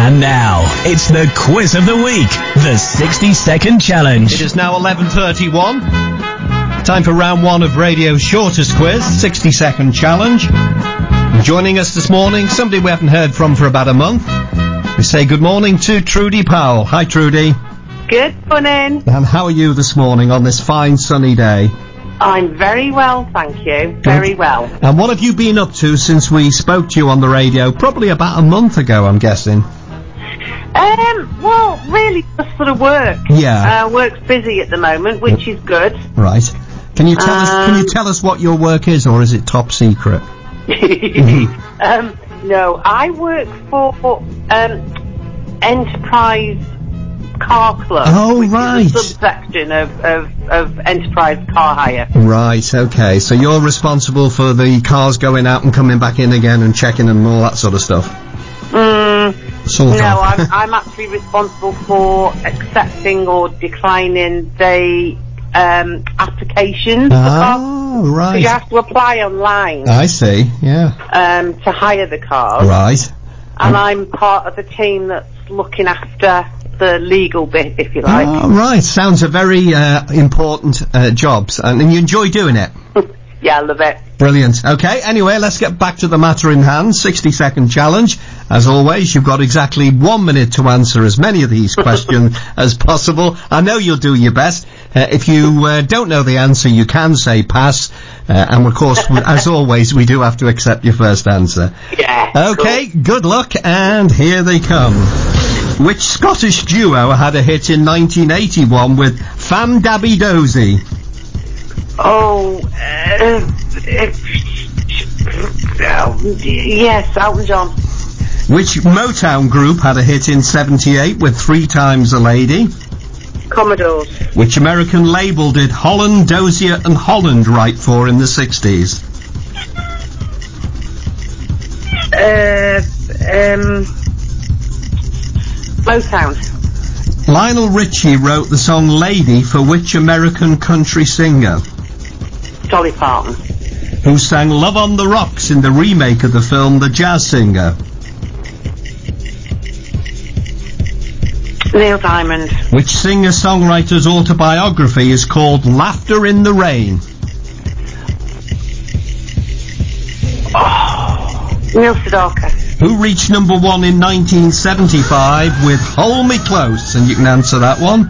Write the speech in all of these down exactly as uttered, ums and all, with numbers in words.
And now, it's the quiz of the week, the sixty second challenge. It is now eleven thirty-one. Time for round one of radio's shortest quiz, sixty second challenge. Joining us this morning, somebody we haven't heard from for about a month. We say good morning to Trudy Powell. Hi, Trudy. Good morning. And how are you this morning on this fine sunny day? I'm very well, thank you. Very Good. well. And what have you been up to since we spoke to you on the radio? Probably about a month ago, I'm guessing. Um, well, really just sort of work. Yeah. Uh, work's busy at the moment, which is good. Right. Can you tell um, us? Can you tell us what your work is, or is it top secret? um, no, I work for um, Enterprise Car Club. Oh, which right. is a subsection of, of, of Enterprise Car Hire. Right. Okay. So you're responsible for the cars going out and coming back in again and checking them and all that sort of stuff. Mm, Sort no, of. I'm, I'm actually responsible for accepting or declining the um, applications for cars. Oh, So right. you have to apply online I see. Yeah. um, to hire the cars. Right. And I'm part of the team that's looking after the legal bit, if you like. Oh, right. Sounds a very uh, important uh, job, and, and you enjoy doing it. Yeah, I love it. Brilliant. Okay, anyway, let's get back to the matter in hand. sixty second challenge. As always, you've got exactly one minute to answer as many of these questions as possible. I know you'll do your best. Uh, if you uh, don't know the answer, you can say pass. Uh, and of course, we, as always, we do have to accept your first answer. Yeah. Okay, good luck, and here they come. Which Scottish duo had a hit in nineteen eighty-one with Fam Dabby Dozy? Cool. Oh, uh, uh, yes, Elton John. Which Motown group had a hit in seventy-eight with Three Times a Lady? Commodores. Which American label did Holland, Dozier and Holland write for in the sixties? Uh, um, Motown. Lionel Richie wrote the song Lady for which American country singer? Dolly Parton. Who sang Love on the Rocks in the remake of the film The Jazz Singer? Neil Diamond. Which singer-songwriter's autobiography is called Laughter in the Rain? Oh, Neil Sedaka. Who reached number one in nineteen seventy-five with Hold Me Close? And you can answer that one.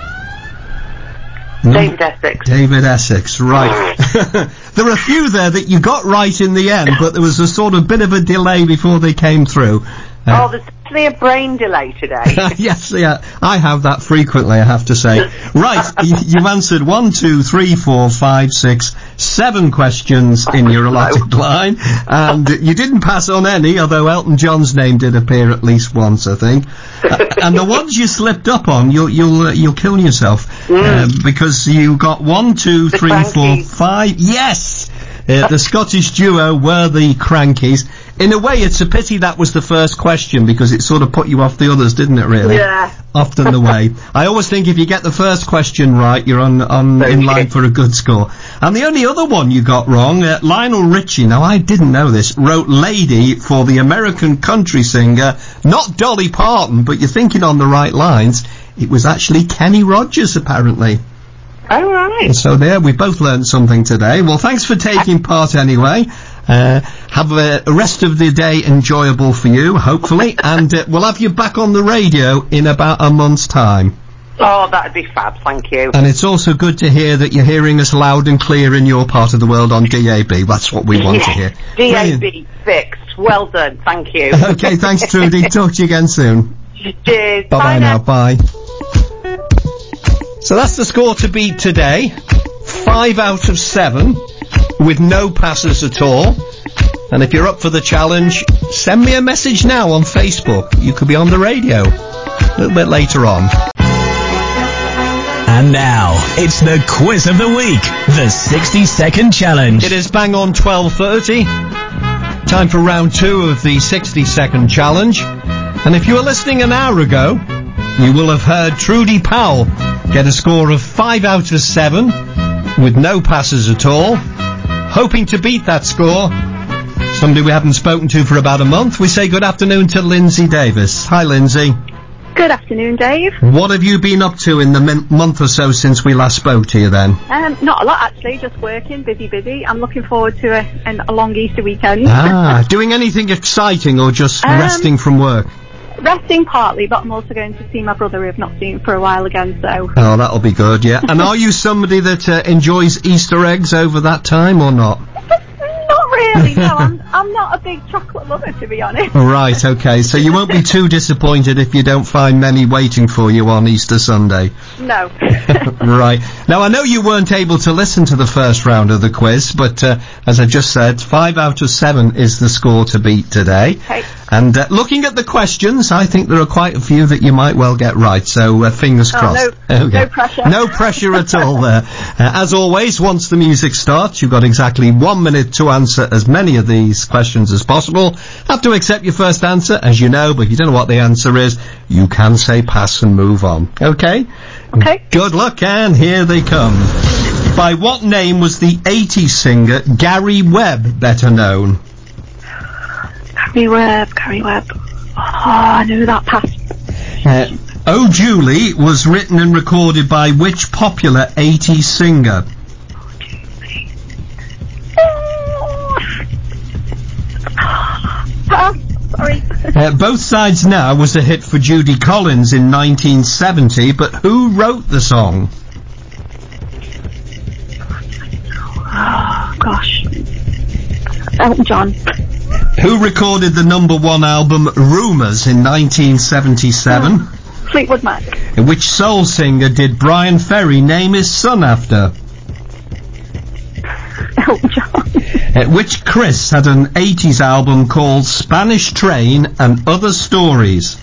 David Essex. David Essex, right. There are a few there that you got right in the end, but there was a sort of bit of a delay before they came through. Uh, Oh, there's definitely a brain delay today. yes, yeah, I have that frequently, I have to say. Right, y- you've answered one, two, three, four, five, six, seven questions in your allotted line, and you didn't pass on any, although Elton John's name did appear at least once, I think. Uh, and the ones you slipped up on, you'll you'll uh, you'll kill yourself uh, because you got one, two, The three, four, Crankies. five. Yes. Uh, the Scottish duo were the Crankies. In a way, it's a pity that was the first question because it sort of put you off the others, didn't it, really? Yeah. Often the way. I always think if you get the first question right, you're on, on Thank in you. line for a good score. And the only other one you got wrong, uh, Lionel Richie, now I didn't know this, wrote Lady for the American country singer, not Dolly Parton, but you're thinking on the right lines. It was actually Kenny Rogers, apparently. All right. So there, we both learned something today. Well, thanks for taking part anyway. Uh, have a rest of the day enjoyable for you, hopefully, and uh, we'll have you back on the radio in about a month's time. Oh, that'd be fab, thank you. And it's also good to hear that you're hearing us loud and clear in your part of the world on D A B. That's what we want to hear. D A B fixed. Well done, thank you. Okay, thanks, Trudy. Talk to you again soon. Cheers. Bye-bye Bye now. Bye. So that's the score to beat today. Five out of seven, with no passes at all. And if you're up for the challenge, send me a message now on Facebook. You could be on the radio a little bit later on. And now, it's the quiz of the week, the sixty second challenge. It is bang on twelve thirty. Time for round two of the sixty second challenge. And if you were listening an hour ago, you will have heard Trudy Powell get a score of five out of seven with no passes at all, hoping to beat that score. somebody we haven't spoken to for about a month. We say good afternoon to Lindsay Davis. Hi, Lindsay. Good afternoon, Dave. What have you been up to in the min- month or so since we last spoke to you then? Um, not a lot, actually. Just working, busy, busy. I'm looking forward to a, an, a long Easter weekend. Ah, doing anything exciting or just Um, resting from work? Resting partly, but I'm also going to see my brother who I've not seen for a while again, so... Oh, that'll be good, yeah. And are you somebody that uh, enjoys Easter eggs over that time or not? Not really, no. I'm, I'm not a big chocolate lover, to be honest. Right, okay. So you won't be too disappointed if you don't find many waiting for you on Easter Sunday. No. Right. Now, I know you weren't able to listen to the first round of the quiz, but uh, as I just said, five out of seven is the score to beat today. Okay. And uh, looking at the questions, I think there are quite a few that you might well get right, so uh, fingers Oh, crossed. no, Okay. no pressure. No pressure at all there. Uh, as always, once the music starts, you've got exactly one minute to answer as many of these questions as possible. Have to accept your first answer, as you know, but if you don't know what the answer is, you can say pass and move on. Okay? Okay. Good luck, and here they come. By what name was the eighties singer Gary Webb better known? Gary Webb, Gary Webb. Oh, I knew that pass. Uh, Oh Julie was written and recorded by which popular eighties singer? Pass, sorry. Uh, Both Sides Now was a hit for Judy Collins in nineteen seventy, but who wrote the song? Oh, gosh. Elton John. Who recorded the number one album Rumours in nineteen seventy-seven? Oh. Fleetwood Mac. And which soul singer did Brian Ferry name his son after? Elton John. Uh, which Chris had an eighties album called Spanish Train and Other Stories?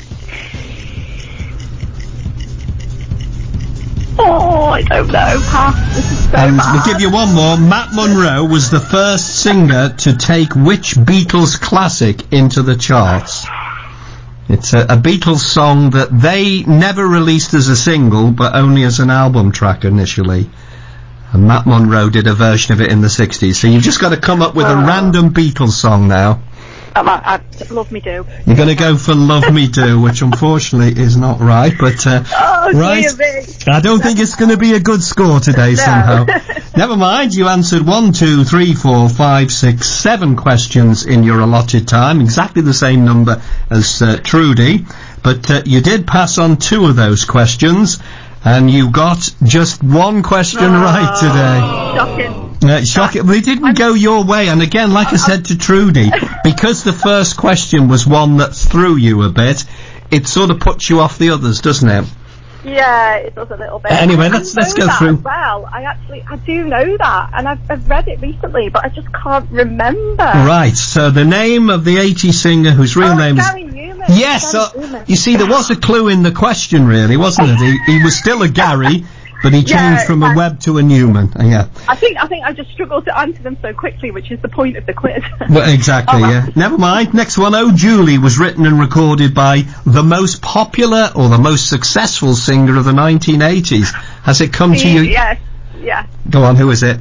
Oh, I don't know. Pass. This is so And bad. we'll give you one more. Matt Monro was the first singer to take which Beatles classic into the charts? It's a, a Beatles song that they never released as a single, but only as an album track initially. And Matt Monro did a version of it in the sixties. So you've just got to come up with a Oh. random Beatles song now. Um, I, I, love me do. You're going to go for Love Me Do, which unfortunately is not right, but, uh, Oh, right. dear me. I don't think it's going to be a good score today somehow. Never mind, you answered one, two, three, four, five, six, seven questions in your allotted time, exactly the same number as uh, Trudy, but uh, you did pass on two of those questions, and you got just one question Oh. right today. Shocking. Uh, shocking. But it didn't go your way, and again, like I said to Trudy, because the first question was one that threw you a bit, it sort of puts you off the others, doesn't it? Yeah, it does a little bit. Anyway, I let's- know let's go that through. as well, I actually, I do know that, and I've, I've read it recently, but I just can't remember. Right, so the name of the eighties singer whose real Oh, name is... Gary Newman. Yes, Gary uh, Newman. you see, there was a clue in the question, really, wasn't it? He, he was still a Gary, but he changed Yeah, from a yeah. Webb to a Newman. Uh, yeah, I think, I think I just struggled to answer them so quickly, which is the point of the quiz. well, exactly, Oh, well. yeah. Never mind. Next one, Oh Julie was written and recorded by the most popular or the most successful singer of the nineteen eighties. Has it come to you? Yes, yeah. Go on, who is it?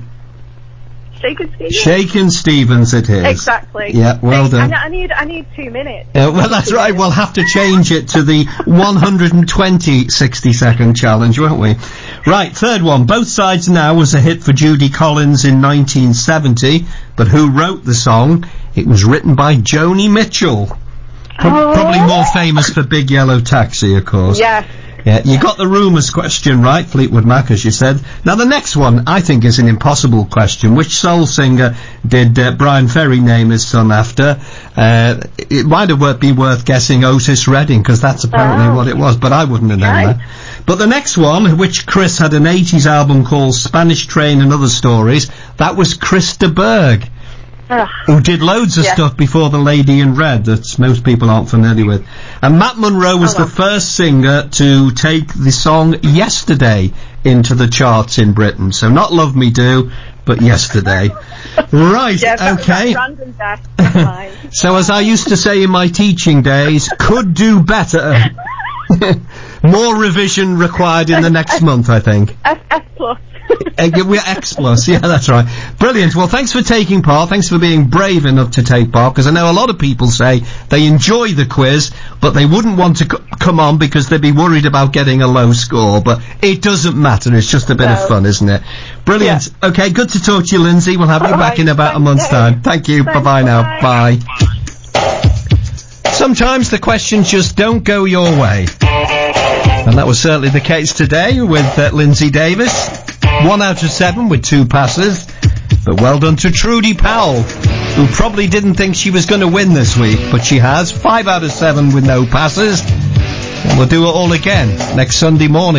Shaken Stevens. Shakin' Stevens it is. Exactly. Yeah, well Hey, done. I, I need, I need two minutes. Uh, well, that's right. We'll have to change it to the one hundred twenty sixty-second challenge, won't we? Right, third one. Both Sides Now was a hit for Judy Collins in nineteen seventy, but who wrote the song? It was written by Joni Mitchell. Pro- Oh. Probably more famous for Big Yellow Taxi, of course. Yes. Yeah, you got the rumours question right, Fleetwood Mac, as you said. Now, the next one, I think, is an impossible question. Which soul singer did uh, Brian Ferry name his son after? Uh, it might have wor- been worth guessing Otis Redding, because that's apparently Oh. what it was, but I wouldn't have known Right. that. But the next one, which Chris had an eighties album called Spanish Train and Other Stories, that was Chris de Burgh, Ugh. who did loads of Yeah. stuff before The Lady in Red that most people aren't familiar with. And Matt Monro was Oh, well. the first singer to take the song Yesterday into the charts in Britain. So not Love Me Do, but Yesterday. Right, Yeah, that, okay. that's random death. That's fine. So as I used to say in my teaching days, could do better. More revision required in the next month, I think. S, S plus. uh, we're X plus, yeah, that's right. Brilliant. Well, thanks for taking part. Thanks for being brave enough to take part, because I know a lot of people say they enjoy the quiz, but they wouldn't want to c- come on because they'd be worried about getting a low score. But it doesn't matter. It's just a bit no. of fun, isn't it? Brilliant. Yeah. Okay, good to talk to you, Lindsay. We'll have you All back right, in about a month's you. time. Thank you. Thanks, bye-bye now. Bye. bye. Sometimes the questions just don't go your way. And that was certainly the case today with uh, Lindsay Davis. One out of seven with two passes. But well done to Trudy Powell, who probably didn't think she was going to win this week, but she has. Five out of seven with no passes. And we'll do it all again next Sunday morning.